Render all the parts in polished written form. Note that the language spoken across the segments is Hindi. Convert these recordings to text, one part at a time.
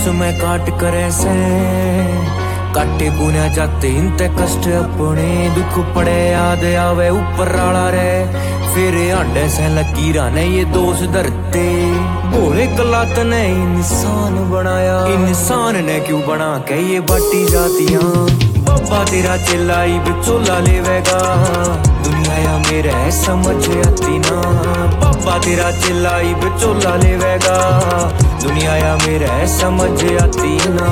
में काट करे से काटे गुना जाते इनते कष्ट अपने दुख पड़े याद आवे ऊपर आला रे फिर आंडे से लकीरा ने ये दोष धरते भोले कलात ने इंसान बनाया इंसान ने क्यों बना के ये बाटी जातियां बाबा तेरा चिल्लाई बिचोला लेवेगा दुनिया या मेरे समझ आती ना बाबा तेरा चिल्लाई बिचोला लेवेगा दुनिया या मेरे समझ आती ना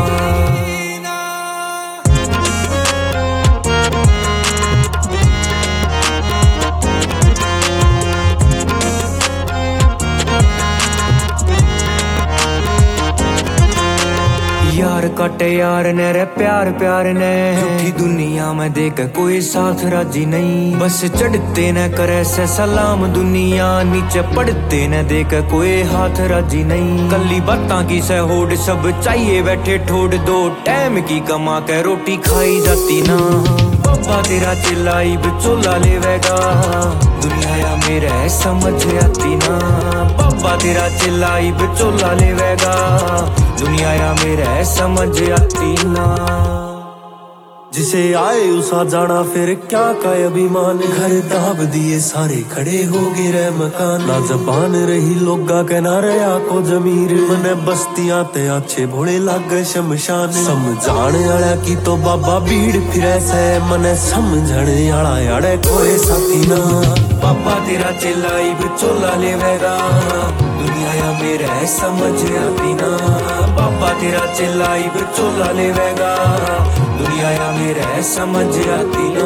यार काटे यार ने रे प्यार प्यार ने झूठी दुनिया में देख कोई साथ राजी नहीं बस चढ़ते न करे से सलाम दुनिया नीचे पड़ते न देख कोई हाथ राजी नहीं कली बातां की से होड़ सब चाहिए बैठे ठोड़ दो टाइम की कमा के रोटी खाई जाती ना बाबा तेरा चिल्लाई बिचोला लेवेगा दुनिया या मेरे समझ आती ना बाबा तेरा चिल्लाई बिचोला लेवेगा दुनिया या मेरे समझ आती ना जिसे आए उसा जाना फिर क्या का अभिमान घर दाब दिए सारे खड़े हो गए रे मकान ना जबान रही लोगा के ना रहा को जमीर मने बस्तियां ते अच्छे भोले लाग शमशान समझाने आला की तो बाबा भीड़ फिरे से मने समझने आला याड़े कोई साथी ना बाबा तेरा चिल्लाई बिचोला लेवेगा दुनिया या मेरे समझ आती ना बाबा तेरा चिल्लाई बिचोला लेवेगा दुनिया या मेरे समझ आती ना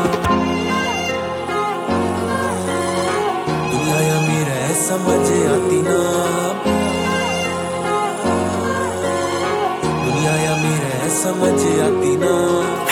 दुनिया या मेरे समझ आती ना दुनिया या मेरे समझ आती ना